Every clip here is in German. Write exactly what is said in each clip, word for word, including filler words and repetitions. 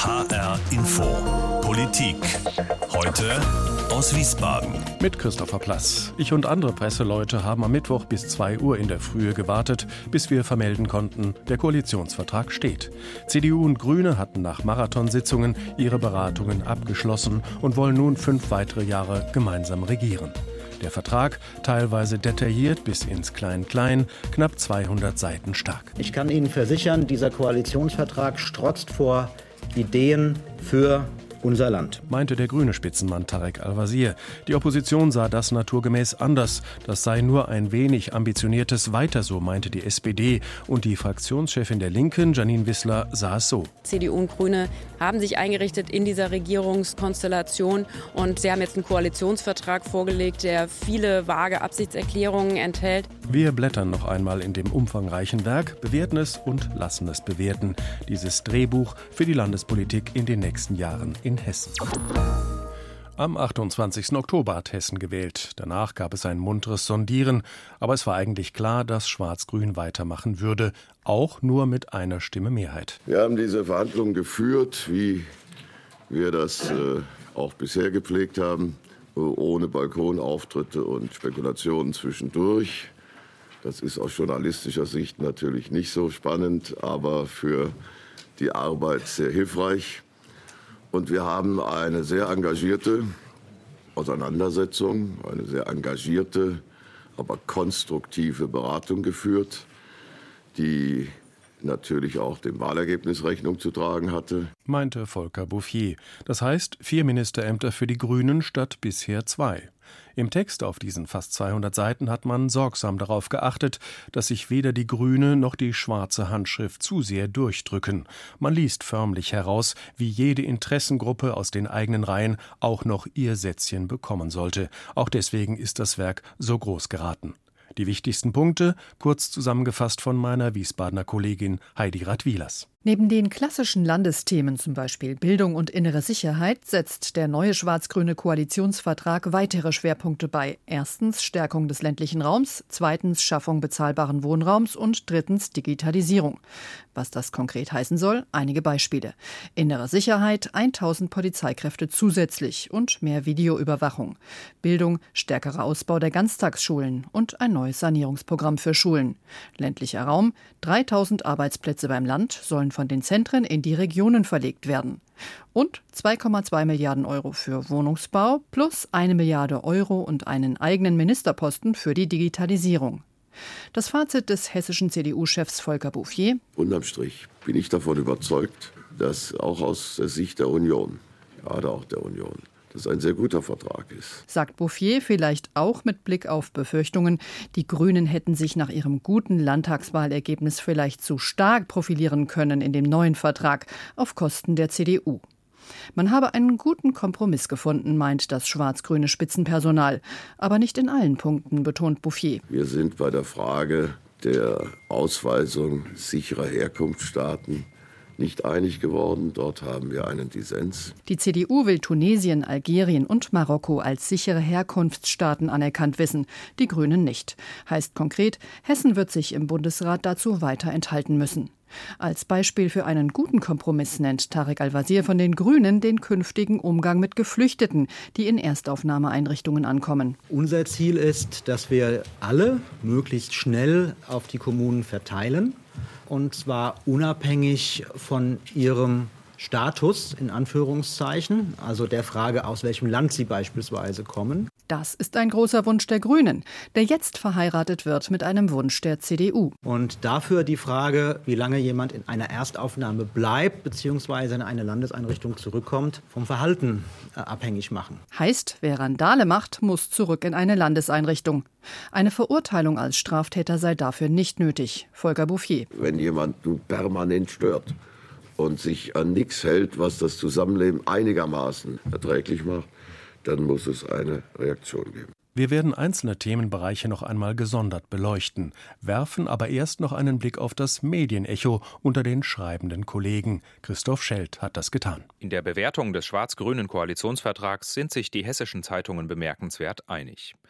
H R Info. Politik. Heute aus Wiesbaden. Mit Christopher Plass. Ich und andere Presseleute haben am Mittwoch bis zwei Uhr in der Frühe gewartet, bis wir vermelden konnten, der Koalitionsvertrag steht. C D U und Grüne hatten nach Marathonsitzungen ihre Beratungen abgeschlossen und wollen nun fünf weitere Jahre gemeinsam regieren. Der Vertrag, teilweise detailliert bis ins Klein-Klein, knapp zweihundert Seiten stark. Ich kann Ihnen versichern, dieser Koalitionsvertrag strotzt vor Ideen für unser Land, meinte der grüne Spitzenmann Tarek Al-Wazir. Die Opposition sah das naturgemäß anders. Das sei nur ein wenig ambitioniertes Weiter so, meinte die S P D. Und die Fraktionschefin der Linken, Janine Wissler, sah es so. C D U und Grüne haben sich eingerichtet in dieser Regierungskonstellation und sie haben jetzt einen Koalitionsvertrag vorgelegt, der viele vage Absichtserklärungen enthält. Wir blättern noch einmal in dem umfangreichen Werk, bewerten es und lassen es bewerten. Dieses Drehbuch für die Landespolitik in den nächsten Jahren in Hessen. Am achtundzwanzigsten Oktober hat Hessen gewählt. Danach gab es ein munteres Sondieren. Aber es war eigentlich klar, dass Schwarz-Grün weitermachen würde. Auch nur mit einer Stimme Mehrheit. Wir haben diese Verhandlungen geführt, wie wir das äh, auch bisher gepflegt haben, ohne Balkonauftritte und Spekulationen zwischendurch. Das ist aus journalistischer Sicht natürlich nicht so spannend, aber für die Arbeit sehr hilfreich. Und wir haben eine sehr engagierte Auseinandersetzung, eine sehr engagierte, aber konstruktive Beratung geführt, die natürlich auch dem Wahlergebnis Rechnung zu tragen hatte, meinte Volker Bouffier. Das heißt, vier Ministerämter für die Grünen statt bisher zwei. Im Text auf diesen fast zweihundert Seiten hat man sorgsam darauf geachtet, dass sich weder die grüne noch die schwarze Handschrift zu sehr durchdrücken. Man liest förmlich heraus, wie jede Interessengruppe aus den eigenen Reihen auch noch ihr Sätzchen bekommen sollte. Auch deswegen ist das Werk so groß geraten. Die wichtigsten Punkte, kurz zusammengefasst von meiner Wiesbadener Kollegin Heidi Radwilas. Neben den klassischen Landesthemen, zum Beispiel Bildung und innere Sicherheit, setzt der neue schwarz-grüne Koalitionsvertrag weitere Schwerpunkte bei. Erstens Stärkung des ländlichen Raums, zweitens Schaffung bezahlbaren Wohnraums und drittens Digitalisierung. Was das konkret heißen soll? Einige Beispiele. Innere Sicherheit, tausend Polizeikräfte zusätzlich und mehr Videoüberwachung. Bildung, stärkerer Ausbau der Ganztagsschulen und ein neues Sanierungsprogramm für Schulen. Ländlicher Raum, dreitausend Arbeitsplätze beim Land sollen von den Zentren in die Regionen verlegt werden. Und zwei Komma zwei Milliarden Euro für Wohnungsbau plus eine Milliarde Euro und einen eigenen Ministerposten für die Digitalisierung. Das Fazit des hessischen C D U-Chefs Volker Bouffier: Unterm Strich bin ich davon überzeugt, dass auch aus der Sicht der Union, gerade auch der Union, das ein sehr guter Vertrag ist. Sagt Bouffier vielleicht auch mit Blick auf Befürchtungen, die Grünen hätten sich nach ihrem guten Landtagswahlergebnis vielleicht zu stark profilieren können in dem neuen Vertrag auf Kosten der C D U. Man habe einen guten Kompromiss gefunden, meint das schwarz-grüne Spitzenpersonal. Aber nicht in allen Punkten, betont Bouffier. Wir sind bei der Frage der Ausweisung sicherer Herkunftsstaaten nicht einig geworden. Dort haben wir einen Dissens. Die C D U will Tunesien, Algerien und Marokko als sichere Herkunftsstaaten anerkannt wissen, die Grünen nicht. Heißt konkret, Hessen wird sich im Bundesrat dazu weiter enthalten müssen. Als Beispiel für einen guten Kompromiss nennt Tarek Al-Wazir von den Grünen den künftigen Umgang mit Geflüchteten, die in Erstaufnahmeeinrichtungen ankommen. Unser Ziel ist, dass wir alle möglichst schnell auf die Kommunen verteilen. Und zwar unabhängig von ihrem Status, in Anführungszeichen, also der Frage, aus welchem Land sie beispielsweise kommen. Das ist ein großer Wunsch der Grünen, der jetzt verheiratet wird mit einem Wunsch der C D U. Und dafür die Frage, wie lange jemand in einer Erstaufnahme bleibt bzw. in eine Landeseinrichtung zurückkommt, vom Verhalten äh, abhängig machen. Heißt, wer Randale macht, muss zurück in eine Landeseinrichtung. Eine Verurteilung als Straftäter sei dafür nicht nötig. Volker Bouffier. Wenn jemand nun permanent stört und sich an nichts hält, was das Zusammenleben einigermaßen erträglich macht, dann muss es eine Reaktion geben. Wir werden einzelne Themenbereiche noch einmal gesondert beleuchten, werfen aber erst noch einen Blick auf das Medienecho unter den schreibenden Kollegen. Christoph Schelt hat das getan. In der Bewertung des schwarz-grünen Koalitionsvertrags sind sich die hessischen Zeitungen bemerkenswert einig.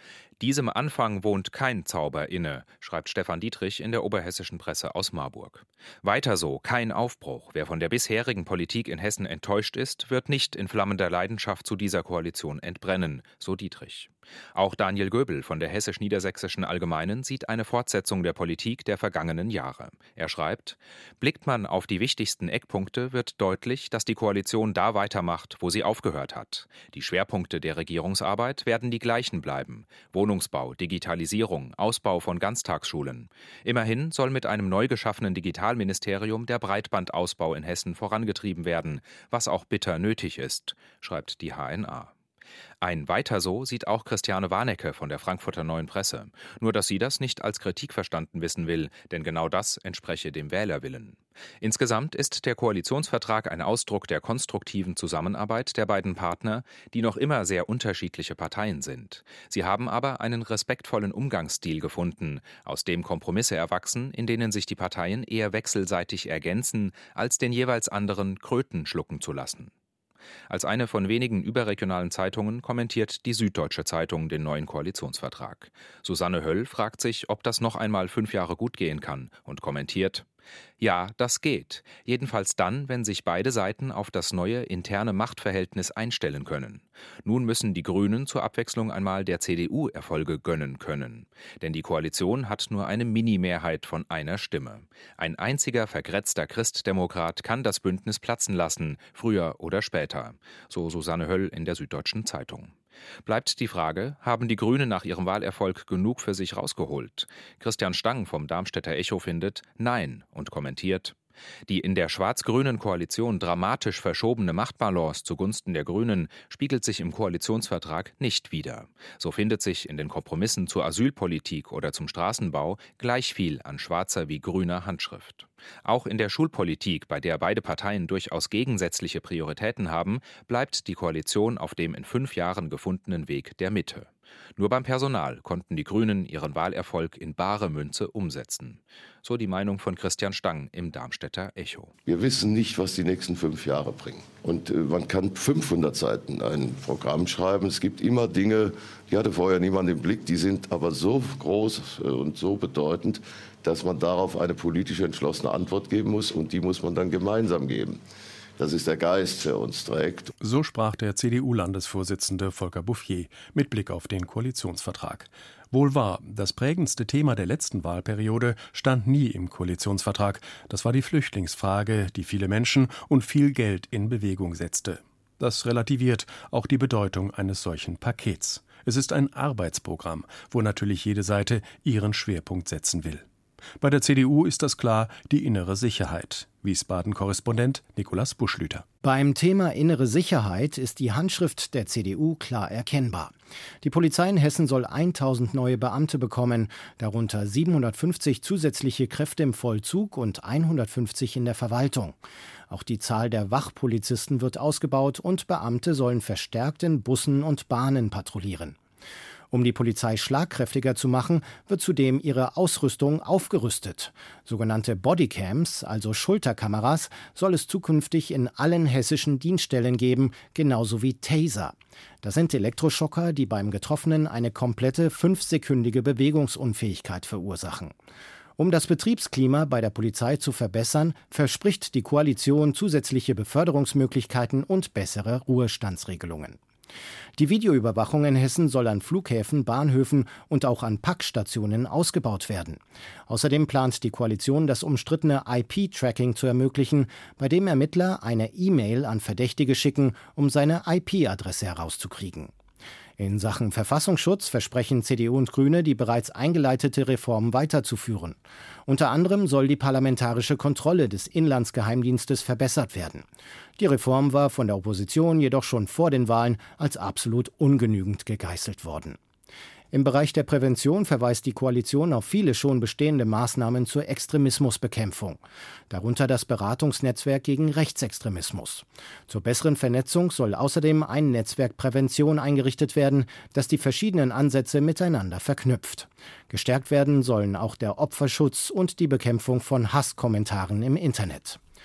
Diesem Anfang wohnt kein Zauber inne, schreibt Stefan Dietrich in der oberhessischen Presse aus Marburg. Weiter so, kein Aufbruch. Wer von der bisherigen Politik in Hessen enttäuscht ist, wird nicht in flammender Leidenschaft zu dieser Koalition entbrennen, so Dietrich. Auch Daniel Göbel von der Hessisch-Niedersächsischen Allgemeinen sieht eine Fortsetzung der Politik der vergangenen Jahre. Er schreibt: Blickt man auf die wichtigsten Eckpunkte, wird deutlich, dass die Koalition da weitermacht, wo sie aufgehört hat. Die Schwerpunkte der Regierungsarbeit werden die gleichen bleiben: Wohnungsbau, Digitalisierung, Ausbau von Ganztagsschulen. Immerhin soll mit einem neu geschaffenen Digitalministerium der Breitbandausbau in Hessen vorangetrieben werden, was auch bitter nötig ist, schreibt die H N A. Ein Weiter so sieht auch Christiane Warnecke von der Frankfurter Neuen Presse. Nur dass sie das nicht als Kritik verstanden wissen will, denn genau das entspreche dem Wählerwillen. Insgesamt ist der Koalitionsvertrag ein Ausdruck der konstruktiven Zusammenarbeit der beiden Partner, die noch immer sehr unterschiedliche Parteien sind. Sie haben aber einen respektvollen Umgangsstil gefunden, aus dem Kompromisse erwachsen, in denen sich die Parteien eher wechselseitig ergänzen, als den jeweils anderen Kröten schlucken zu lassen. Als eine von wenigen überregionalen Zeitungen kommentiert die Süddeutsche Zeitung den neuen Koalitionsvertrag. Susanne Höll fragt sich, ob das noch einmal fünf Jahre gut gehen kann und kommentiert: Ja, das geht. Jedenfalls dann, wenn sich beide Seiten auf das neue interne Machtverhältnis einstellen können. Nun müssen die Grünen zur Abwechslung einmal der C D U Erfolge gönnen können. Denn die Koalition hat nur eine Mini-Mehrheit von einer Stimme. Ein einziger vergrätzter Christdemokrat kann das Bündnis platzen lassen, früher oder später. So Susanne Höll in der Süddeutschen Zeitung. Bleibt die Frage, haben die Grünen nach ihrem Wahlerfolg genug für sich rausgeholt? Christian Stang vom Darmstädter Echo findet Nein und kommentiert: Die in der schwarz-grünen Koalition dramatisch verschobene Machtbalance zugunsten der Grünen spiegelt sich im Koalitionsvertrag nicht wider. So findet sich in den Kompromissen zur Asylpolitik oder zum Straßenbau gleich viel an schwarzer wie grüner Handschrift. Auch in der Schulpolitik, bei der beide Parteien durchaus gegensätzliche Prioritäten haben, bleibt die Koalition auf dem in fünf Jahren gefundenen Weg der Mitte. Nur beim Personal konnten die Grünen ihren Wahlerfolg in bare Münze umsetzen. So die Meinung von Christian Stang im Darmstädter Echo. Wir wissen nicht, was die nächsten fünf Jahre bringen. Und äh, man kann fünfhundert Seiten ein Programm schreiben. Es gibt immer Dinge, die hatte vorher niemand im Blick, die sind aber so groß äh, und so bedeutend, dass man darauf eine politische entschlossene Antwort geben muss, und die muss man dann gemeinsam geben. Das ist der Geist, der uns trägt. So sprach der C D U-Landesvorsitzende Volker Bouffier mit Blick auf den Koalitionsvertrag. Wohl wahr, das prägendste Thema der letzten Wahlperiode stand nie im Koalitionsvertrag. Das war die Flüchtlingsfrage, die viele Menschen und viel Geld in Bewegung setzte. Das relativiert auch die Bedeutung eines solchen Pakets. Es ist ein Arbeitsprogramm, wo natürlich jede Seite ihren Schwerpunkt setzen will. Bei der C D U ist das klar die innere Sicherheit. Wiesbaden-Korrespondent Nikolaus Buschlüter. Beim Thema innere Sicherheit ist die Handschrift der C D U klar erkennbar. Die Polizei in Hessen soll tausend neue Beamte bekommen, darunter siebenhundertfünfzig zusätzliche Kräfte im Vollzug und hundertfünfzig in der Verwaltung. Auch die Zahl der Wachpolizisten wird ausgebaut und Beamte sollen verstärkt in Bussen und Bahnen patrouillieren. Um die Polizei schlagkräftiger zu machen, wird zudem ihre Ausrüstung aufgerüstet. Sogenannte Bodycams, also Schulterkameras, soll es zukünftig in allen hessischen Dienststellen geben, genauso wie Taser. Das sind Elektroschocker, die beim Getroffenen eine komplette fünfsekündige Bewegungsunfähigkeit verursachen. Um das Betriebsklima bei der Polizei zu verbessern, verspricht die Koalition zusätzliche Beförderungsmöglichkeiten und bessere Ruhestandsregelungen. Die Videoüberwachung in Hessen soll an Flughäfen, Bahnhöfen und auch an Packstationen ausgebaut werden. Außerdem plant die Koalition, das umstrittene I P-Tracking zu ermöglichen, bei dem Ermittler eine E-Mail an Verdächtige schicken, um seine I P-Adresse herauszukriegen. In Sachen Verfassungsschutz versprechen C D U und Grüne, die bereits eingeleitete Reform weiterzuführen. Unter anderem soll die parlamentarische Kontrolle des Inlandsgeheimdienstes verbessert werden. Die Reform war von der Opposition jedoch schon vor den Wahlen als absolut ungenügend gegeißelt worden. Im Bereich der Prävention verweist die Koalition auf viele schon bestehende Maßnahmen zur Extremismusbekämpfung, darunter das Beratungsnetzwerk gegen Rechtsextremismus. Zur besseren Vernetzung soll außerdem ein Netzwerk Prävention eingerichtet werden, das die verschiedenen Ansätze miteinander verknüpft. Gestärkt werden sollen auch der Opferschutz und die Bekämpfung von Hasskommentaren im Internet.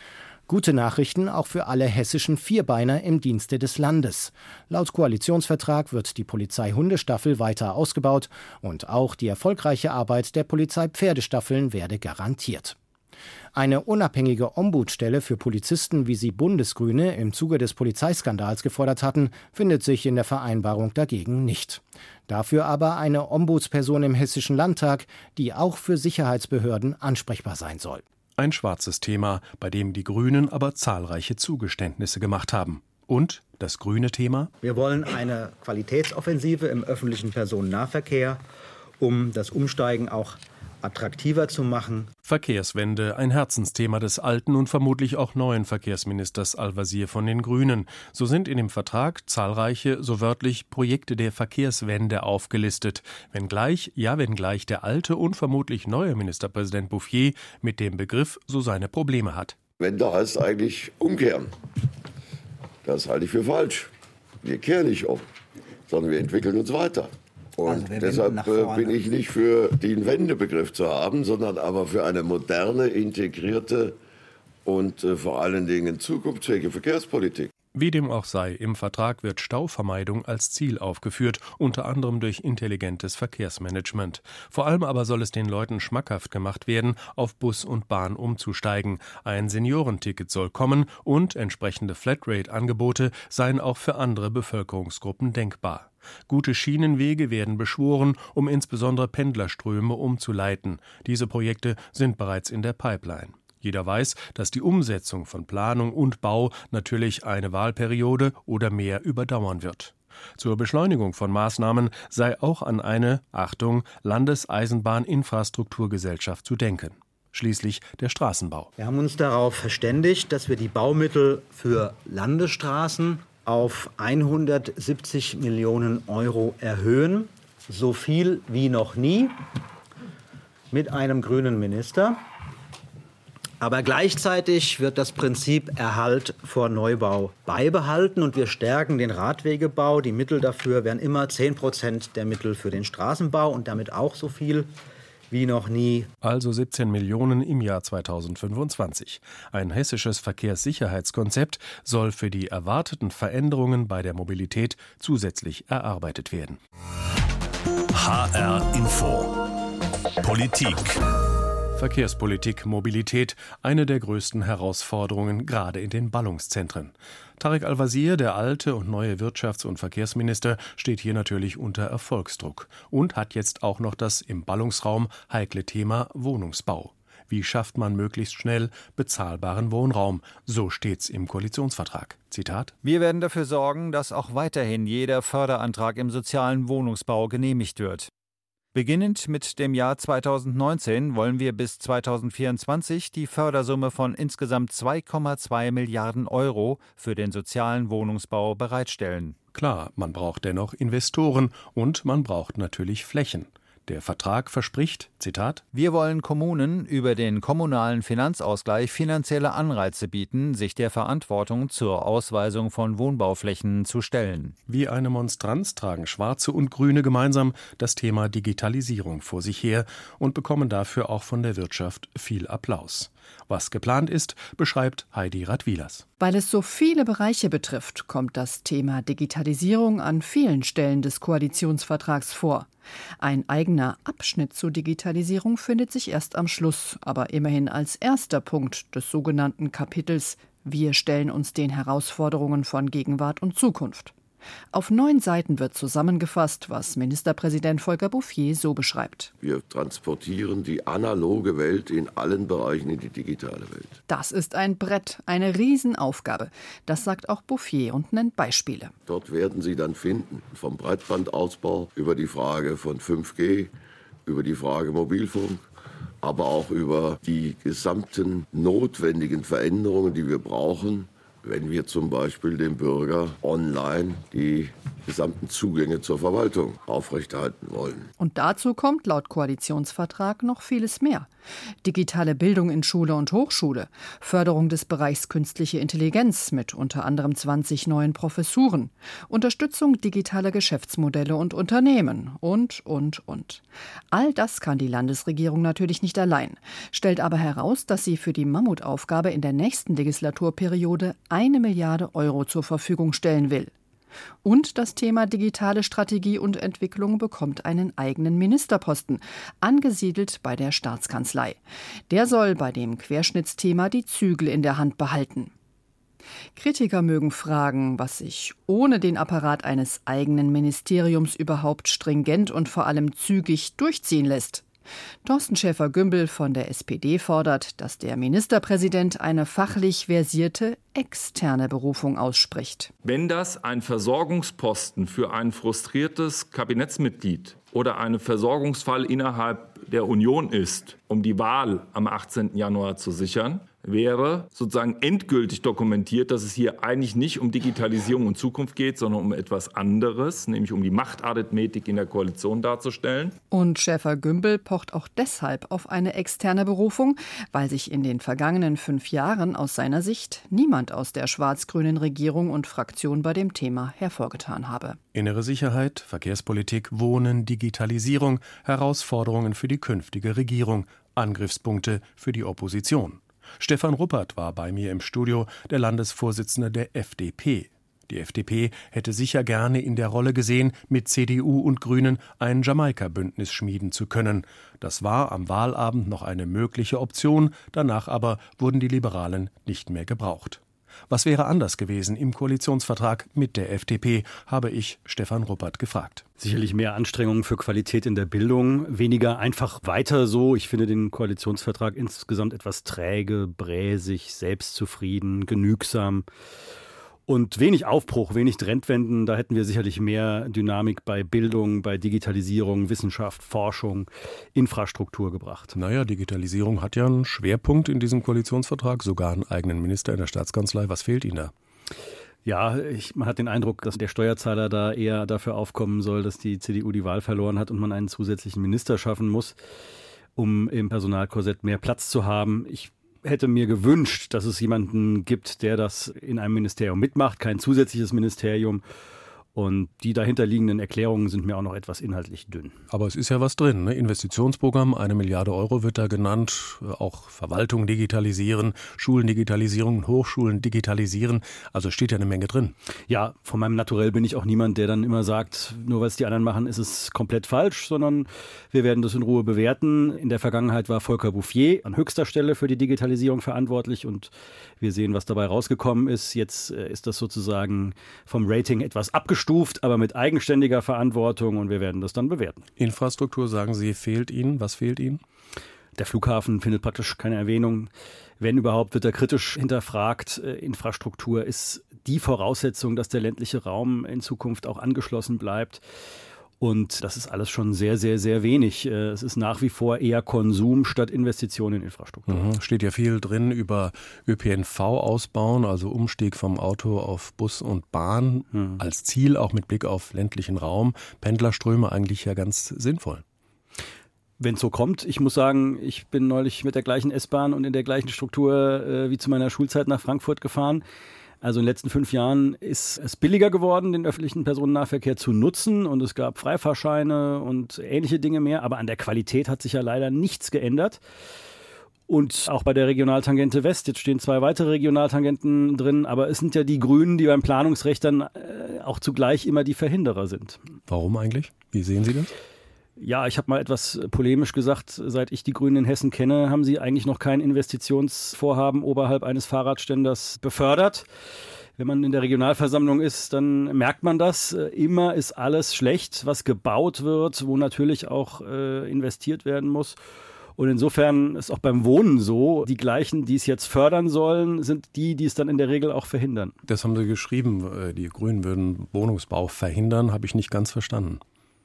Gute Nachrichten auch für alle hessischen Vierbeiner im Dienste des Landes. Laut Koalitionsvertrag wird die Polizei-Hundestaffel weiter ausgebaut und auch die erfolgreiche Arbeit der Polizei-Pferdestaffeln werde garantiert. Eine unabhängige Ombudsstelle für Polizisten, wie sie Bundesgrüne im Zuge des Polizeiskandals gefordert hatten, findet sich in der Vereinbarung dagegen nicht. Dafür aber eine Ombudsperson im Hessischen Landtag, die auch für Sicherheitsbehörden ansprechbar sein soll. Ein schwarzes Thema, bei dem die Grünen aber zahlreiche Zugeständnisse gemacht haben. Und das grüne Thema? Wir wollen eine Qualitätsoffensive im öffentlichen Personennahverkehr, um das Umsteigen auch attraktiver zu machen. Verkehrswende, ein Herzensthema des alten und vermutlich auch neuen Verkehrsministers Al-Wazir von den Grünen. So sind in dem Vertrag zahlreiche, so wörtlich, Projekte der Verkehrswende aufgelistet. Wenngleich, ja wenngleich der alte und vermutlich neue Ministerpräsident Bouffier mit dem Begriff so seine Probleme hat. Wende heißt eigentlich umkehren. Das halte ich für falsch. Wir kehren nicht um, sondern wir entwickeln uns weiter. Und also deshalb bin ich nicht für den Wendebegriff zu haben, sondern aber für eine moderne, integrierte und äh, vor allen Dingen zukunftsfähige Verkehrspolitik. Wie dem auch sei, im Vertrag wird Stauvermeidung als Ziel aufgeführt, unter anderem durch intelligentes Verkehrsmanagement. Vor allem aber soll es den Leuten schmackhaft gemacht werden, auf Bus und Bahn umzusteigen. Ein Seniorenticket soll kommen und entsprechende Flatrate-Angebote seien auch für andere Bevölkerungsgruppen denkbar. Gute Schienenwege werden beschworen, um insbesondere Pendlerströme umzuleiten. Diese Projekte sind bereits in der Pipeline. Jeder weiß, dass die Umsetzung von Planung und Bau natürlich eine Wahlperiode oder mehr überdauern wird. Zur Beschleunigung von Maßnahmen sei auch an eine, Achtung, Landeseisenbahninfrastrukturgesellschaft zu denken. Schließlich der Straßenbau. Wir haben uns darauf verständigt, dass wir die Baumittel für Landesstraßen auf hundertsiebzig Millionen Euro erhöhen. So viel wie noch nie mit einem grünen Minister. Aber gleichzeitig wird das Prinzip Erhalt vor Neubau beibehalten und wir stärken den Radwegebau. Die Mittel dafür wären immer zehn Prozent der Mittel für den Straßenbau und damit auch so viel wie noch nie. Also siebzehn Millionen im Jahr zweitausendfünfundzwanzig. Ein hessisches Verkehrssicherheitskonzept soll für die erwarteten Veränderungen bei der Mobilität zusätzlich erarbeitet werden. H R Info Politik. Verkehrspolitik, Mobilität, eine der größten Herausforderungen, gerade in den Ballungszentren. Tarek Al-Wazir, der alte und neue Wirtschafts- und Verkehrsminister, steht hier natürlich unter Erfolgsdruck und hat jetzt auch noch das im Ballungsraum heikle Thema Wohnungsbau. Wie schafft man möglichst schnell bezahlbaren Wohnraum? So steht's im Koalitionsvertrag. Zitat: Wir werden dafür sorgen, dass auch weiterhin jeder Förderantrag im sozialen Wohnungsbau genehmigt wird. Beginnend mit dem Jahr zweitausendneunzehn wollen wir bis zweitausendvierundzwanzig die Fördersumme von insgesamt zwei Komma zwei Milliarden Euro für den sozialen Wohnungsbau bereitstellen. Klar, man braucht dennoch Investoren und man braucht natürlich Flächen. Der Vertrag verspricht, Zitat: Wir wollen Kommunen über den kommunalen Finanzausgleich finanzielle Anreize bieten, sich der Verantwortung zur Ausweisung von Wohnbauflächen zu stellen. Wie eine Monstranz tragen Schwarze und Grüne gemeinsam das Thema Digitalisierung vor sich her und bekommen dafür auch von der Wirtschaft viel Applaus. Was geplant ist, beschreibt Heidi Radwilas. Weil es so viele Bereiche betrifft, kommt das Thema Digitalisierung an vielen Stellen des Koalitionsvertrags vor. Ein eigener Abschnitt zur Digitalisierung findet sich erst am Schluss, aber immerhin als erster Punkt des sogenannten Kapitels Wir stellen uns den Herausforderungen von Gegenwart und Zukunft. Auf neun Seiten wird zusammengefasst, was Ministerpräsident Volker Bouffier so beschreibt. Wir transportieren die analoge Welt in allen Bereichen in die digitale Welt. Das ist ein Brett, eine Riesenaufgabe. Das sagt auch Bouffier und nennt Beispiele. Dort werden Sie dann finden, vom Breitbandausbau über die Frage von fünf G, über die Frage Mobilfunk, aber auch über die gesamten notwendigen Veränderungen, die wir brauchen, wenn wir zum Beispiel dem Bürger online die gesamten Zugänge zur Verwaltung aufrechterhalten wollen. Und dazu kommt laut Koalitionsvertrag noch vieles mehr. Digitale Bildung in Schule und Hochschule, Förderung des Bereichs künstliche Intelligenz mit unter anderem zwanzig neuen Professuren, Unterstützung digitaler Geschäftsmodelle und Unternehmen und, und, und. All das kann die Landesregierung natürlich nicht allein, stellt aber heraus, dass sie für die Mammutaufgabe in der nächsten Legislaturperiode eine Milliarde Euro zur Verfügung stellen will. Und das Thema digitale Strategie und Entwicklung bekommt einen eigenen Ministerposten, angesiedelt bei der Staatskanzlei. Der soll bei dem Querschnittsthema die Zügel in der Hand behalten. Kritiker mögen fragen, was sich ohne den Apparat eines eigenen Ministeriums überhaupt stringent und vor allem zügig durchziehen lässt. Thorsten Schäfer-Gümbel von der S P D fordert, dass der Ministerpräsident eine fachlich versierte externe Berufung ausspricht. Wenn das ein Versorgungsposten für ein frustriertes Kabinettsmitglied oder ein Versorgungsfall innerhalb der Union ist, um die Wahl am achtzehnten Januar zu sichern, wäre sozusagen endgültig dokumentiert, dass es hier eigentlich nicht um Digitalisierung und Zukunft geht, sondern um etwas anderes, nämlich um die Machtarithmetik in der Koalition darzustellen. Und Schäfer-Gümbel pocht auch deshalb auf eine externe Berufung, weil sich in den vergangenen fünf Jahren aus seiner Sicht niemand aus der schwarz-grünen Regierung und Fraktion bei dem Thema hervorgetan habe. Innere Sicherheit, Verkehrspolitik, Wohnen, Digitalisierung, Herausforderungen für die künftige Regierung, Angriffspunkte für die Opposition. Stefan Ruppert war bei mir im Studio, der Landesvorsitzende der F D P. Die F D P hätte sicher gerne in der Rolle gesehen, mit C D U und Grünen ein Jamaika-Bündnis schmieden zu können. Das war am Wahlabend noch eine mögliche Option, danach aber wurden die Liberalen nicht mehr gebraucht. Was wäre anders gewesen im Koalitionsvertrag mit der F D P, habe ich Stefan Ruppert gefragt. Sicherlich mehr Anstrengungen für Qualität in der Bildung, weniger einfach weiter so. Ich finde den Koalitionsvertrag insgesamt etwas träge, bräsig, selbstzufrieden, genügsam. Und wenig Aufbruch, wenig Trendwenden, da hätten wir sicherlich mehr Dynamik bei Bildung, bei Digitalisierung, Wissenschaft, Forschung, Infrastruktur gebracht. Naja, Digitalisierung hat ja einen Schwerpunkt in diesem Koalitionsvertrag, sogar einen eigenen Minister in der Staatskanzlei. Was fehlt Ihnen da? Ja, ich, man hat den Eindruck, dass der Steuerzahler da eher dafür aufkommen soll, dass die C D U die Wahl verloren hat und man einen zusätzlichen Minister schaffen muss, um im Personalkorsett mehr Platz zu haben. Ich hätte mir gewünscht, dass es jemanden gibt, der das in einem Ministerium mitmacht, kein zusätzliches Ministerium. Und die dahinterliegenden Erklärungen sind mir auch noch etwas inhaltlich dünn. Aber es ist ja was drin, ne? Investitionsprogramm, eine Milliarde Euro wird da genannt, auch Verwaltung digitalisieren, Schulen digitalisieren, Hochschulen digitalisieren, also steht ja eine Menge drin. Ja, von meinem Naturell bin ich auch niemand, der dann immer sagt, nur weil es die anderen machen, ist es komplett falsch, sondern wir werden das in Ruhe bewerten. In der Vergangenheit war Volker Bouffier an höchster Stelle für die Digitalisierung verantwortlich und wir sehen, was dabei rausgekommen ist. Jetzt ist das sozusagen vom Rating etwas abgestuft, aber mit eigenständiger Verantwortung und wir werden das dann bewerten. Infrastruktur, sagen Sie, fehlt Ihnen? Was fehlt Ihnen? Der Flughafen findet praktisch keine Erwähnung. Wenn überhaupt, wird er kritisch hinterfragt. Infrastruktur ist die Voraussetzung, dass der ländliche Raum in Zukunft auch angeschlossen bleibt. Und das ist alles schon sehr, sehr, sehr wenig. Es ist nach wie vor eher Konsum statt Investition in Infrastruktur. Mhm. Steht ja viel drin über Ö P N V ausbauen, also Umstieg vom Auto auf Bus und Bahn mhm. als Ziel, auch mit Blick auf ländlichen Raum. Pendlerströme eigentlich ja ganz sinnvoll. Wenn es so kommt, ich muss sagen, ich bin neulich mit der gleichen S-Bahn und in der gleichen Struktur äh, wie zu meiner Schulzeit nach Frankfurt gefahren. Also in den letzten fünf Jahren ist es billiger geworden, den öffentlichen Personennahverkehr zu nutzen und es gab Freifahrscheine und ähnliche Dinge mehr, aber an der Qualität hat sich ja leider nichts geändert. Und auch bei der Regionaltangente West, jetzt stehen zwei weitere Regionaltangenten drin, aber es sind ja die Grünen, die beim Planungsrecht dann äh, auch zugleich immer die Verhinderer sind. Warum eigentlich? Wie sehen Sie das? Ja, ich habe mal etwas polemisch gesagt, seit ich die Grünen in Hessen kenne, haben sie eigentlich noch kein Investitionsvorhaben oberhalb eines Fahrradständers befördert. Wenn man in der Regionalversammlung ist, dann merkt man das. Immer ist alles schlecht, was gebaut wird, wo natürlich auch äh, investiert werden muss. Und insofern ist auch beim Wohnen so, die gleichen, die es jetzt fördern sollen, sind die, die es dann in der Regel auch verhindern. Das haben Sie geschrieben, die Grünen würden Wohnungsbau verhindern, habe ich nicht ganz verstanden.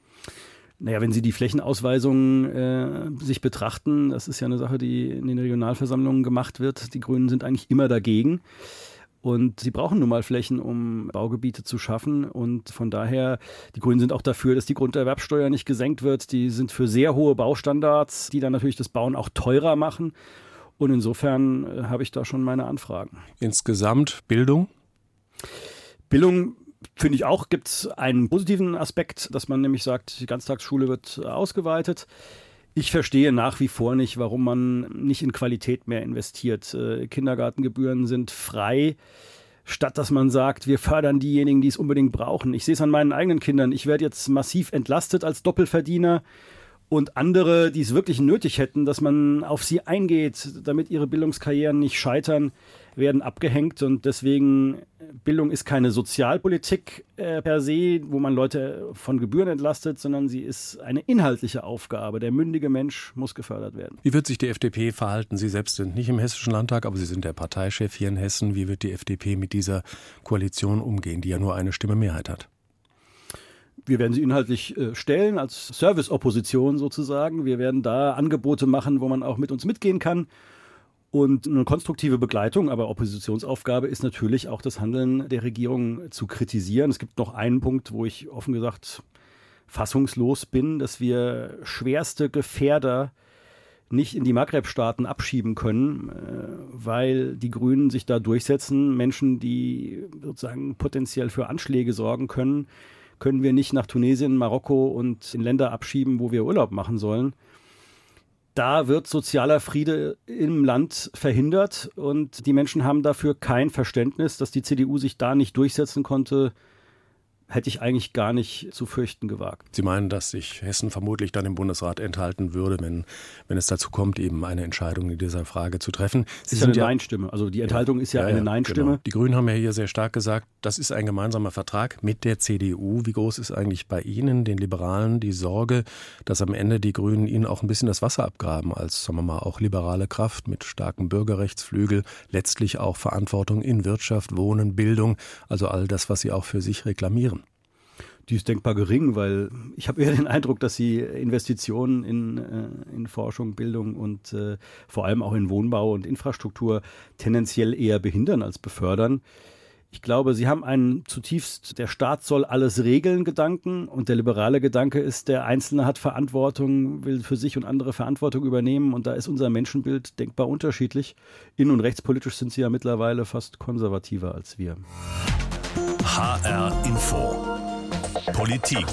Naja, wenn Sie die Flächenausweisungen äh, sich betrachten, das ist ja eine Sache, die in den Regionalversammlungen gemacht wird. Die Grünen sind eigentlich immer dagegen. Und sie brauchen nun mal Flächen, um Baugebiete zu schaffen. Und von daher, die Grünen sind auch dafür, dass die Grunderwerbsteuer nicht gesenkt wird. Die sind für sehr hohe Baustandards, die dann natürlich das Bauen auch teurer machen. Und insofern äh, habe ich da schon meine Anfragen. Insgesamt Bildung? Bildung, finde ich auch, gibt es einen positiven Aspekt, dass man nämlich sagt, die Ganztagsschule wird ausgeweitet. Ich verstehe nach wie vor nicht, warum man nicht in Qualität mehr investiert. Äh, Kindergartengebühren sind frei, statt dass man sagt, wir fördern diejenigen, die es unbedingt brauchen. Ich sehe es an meinen eigenen Kindern. Ich werde jetzt massiv entlastet als Doppelverdiener. Und andere, die es wirklich nötig hätten, dass man auf sie eingeht, damit ihre Bildungskarrieren nicht scheitern, werden abgehängt. Und deswegen, Bildung ist keine Sozialpolitik äh, per se, wo man Leute von Gebühren entlastet, sondern sie ist eine inhaltliche Aufgabe. Der mündige Mensch muss gefördert werden. Wie wird sich die F D P verhalten? Sie selbst sind nicht im Hessischen Landtag, aber Sie sind der Parteichef hier in Hessen. Wie wird die F D P mit dieser Koalition umgehen, die ja nur eine Stimme Mehrheit hat? Wir werden sie inhaltlich äh, stellen, als Service-Opposition sozusagen. Wir werden da Angebote machen, wo man auch mit uns mitgehen kann. Und eine konstruktive Begleitung, aber Oppositionsaufgabe ist natürlich auch das Handeln der Regierung zu kritisieren. Es gibt noch einen Punkt, wo ich offen gesagt fassungslos bin, dass wir schwerste Gefährder nicht in die Maghreb-Staaten abschieben können, weil die Grünen sich da durchsetzen. Menschen, die sozusagen potenziell für Anschläge sorgen können, können wir nicht nach Tunesien, Marokko und in Länder abschieben, wo wir Urlaub machen sollen. Da wird sozialer Friede im Land verhindert und die Menschen haben dafür kein Verständnis, dass die C D U sich da nicht durchsetzen konnte. Hätte ich eigentlich gar nicht zu fürchten gewagt. Sie meinen, dass sich Hessen vermutlich dann im Bundesrat enthalten würde, wenn, wenn es dazu kommt, eben eine Entscheidung in dieser Frage zu treffen. Sie ist eine ja, Nein-Stimme. Also die Enthaltung ja, ist ja, ja eine ja, Nein-Stimme. Genau. Die Grünen haben ja hier sehr stark gesagt, das ist ein gemeinsamer Vertrag mit der C D U. Wie groß ist eigentlich bei Ihnen, den Liberalen, die Sorge, dass am Ende die Grünen Ihnen auch ein bisschen das Wasser abgraben als, sagen wir mal, auch liberale Kraft mit starkem Bürgerrechtsflügel, letztlich auch Verantwortung in Wirtschaft, Wohnen, Bildung, also all das, was Sie auch für sich reklamieren? Die ist denkbar gering, weil ich habe eher den Eindruck, dass sie Investitionen in, äh, in Forschung, Bildung und äh, vor allem auch in Wohnbau und Infrastruktur tendenziell eher behindern als befördern. Ich glaube, sie haben einen zutiefst, der Staat soll alles regeln Gedanken und der liberale Gedanke ist, der Einzelne hat Verantwortung, will für sich und andere Verantwortung übernehmen und da ist unser Menschenbild denkbar unterschiedlich. Innen- und rechtspolitisch sind sie ja mittlerweile fast konservativer als wir. H R Info Politik.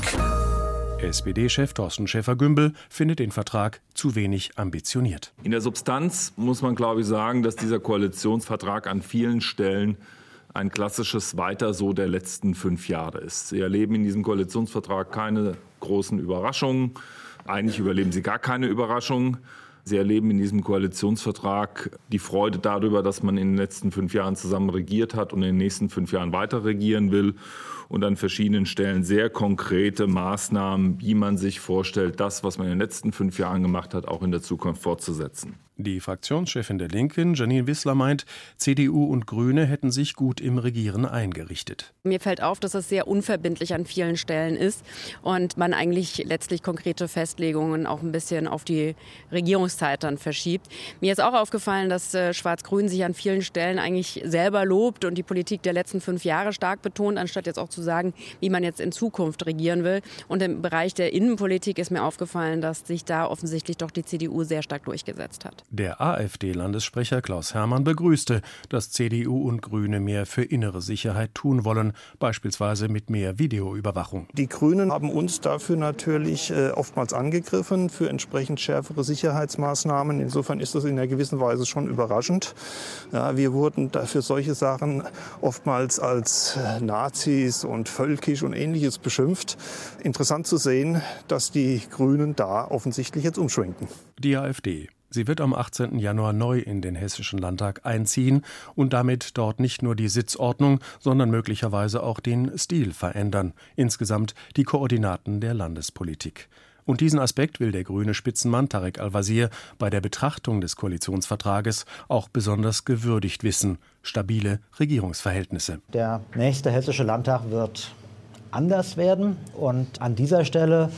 S P D-Chef Thorsten Schäfer-Gümbel findet den Vertrag zu wenig ambitioniert. In der Substanz muss man, glaube ich, sagen, dass dieser Koalitionsvertrag an vielen Stellen ein klassisches Weiter so der letzten fünf Jahre ist. Sie erleben in diesem Koalitionsvertrag keine großen Überraschungen. Eigentlich überleben Sie gar keine Überraschungen. Sie erleben in diesem Koalitionsvertrag die Freude darüber, dass man in den letzten fünf Jahren zusammen regiert hat und in den nächsten fünf Jahren weiter regieren will. Und an verschiedenen Stellen sehr konkrete Maßnahmen, wie man sich vorstellt, das, was man in den letzten fünf Jahren gemacht hat, auch in der Zukunft fortzusetzen. Die Fraktionschefin der Linken, Janine Wissler, meint, C D U und Grüne hätten sich gut im Regieren eingerichtet. Mir fällt auf, dass es sehr unverbindlich an vielen Stellen ist und man eigentlich letztlich konkrete Festlegungen auch ein bisschen auf die Regierungszeit dann verschiebt. Mir ist auch aufgefallen, dass äh, Schwarz-Grün sich an vielen Stellen eigentlich selber lobt und die Politik der letzten fünf Jahre stark betont, anstatt jetzt auch zu sagen, wie man jetzt in Zukunft regieren will. Und im Bereich der Innenpolitik ist mir aufgefallen, dass sich da offensichtlich doch die C D U sehr stark durchgesetzt hat. Der AfD-Landessprecher Klaus Hermann begrüßte, dass C D U und Grüne mehr für innere Sicherheit tun wollen, beispielsweise mit mehr Videoüberwachung. Die Grünen haben uns dafür natürlich äh, oftmals angegriffen, für entsprechend schärfere Sicherheitsmaßnahmen. Insofern ist das in einer gewissen Weise schon überraschend. Ja, wir wurden dafür solche Sachen oftmals als äh, Nazis und völkisch und Ähnliches beschimpft. Interessant zu sehen, dass die Grünen da offensichtlich jetzt umschwenken. Die AfD. Sie wird am achtzehnten Januar neu in den Hessischen Landtag einziehen und damit dort nicht nur die Sitzordnung, sondern möglicherweise auch den Stil verändern, insgesamt die Koordinaten der Landespolitik. Und diesen Aspekt will der grüne Spitzenmann Tarek Al-Wazir bei der Betrachtung des Koalitionsvertrages auch besonders gewürdigt wissen: stabile Regierungsverhältnisse. Der nächste Hessische Landtag wird anders werden und an dieser Stelle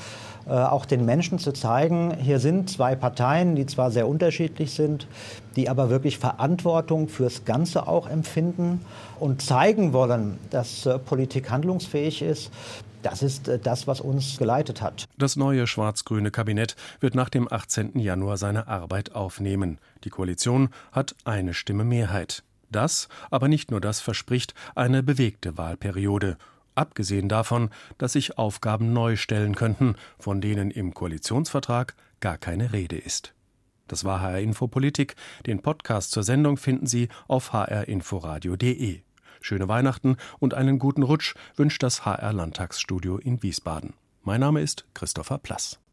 äh, auch den Menschen zu zeigen, hier sind zwei Parteien, die zwar sehr unterschiedlich sind, die aber wirklich Verantwortung fürs Ganze auch empfinden und zeigen wollen, dass äh, Politik handlungsfähig ist. Das ist äh, das, was uns geleitet hat. Das neue schwarz-grüne Kabinett wird nach dem achtzehnten Januar seine Arbeit aufnehmen. Die Koalition hat eine Stimme Mehrheit. Das, aber nicht nur das, verspricht eine bewegte Wahlperiode. Abgesehen davon, dass sich Aufgaben neu stellen könnten, von denen im Koalitionsvertrag gar keine Rede ist. Das war H R Info Politik. Den Podcast zur Sendung finden Sie auf h r inforadio punkt d e. Schöne Weihnachten und einen guten Rutsch wünscht das H R Landtagsstudio in Wiesbaden. Mein Name ist Christopher Plass.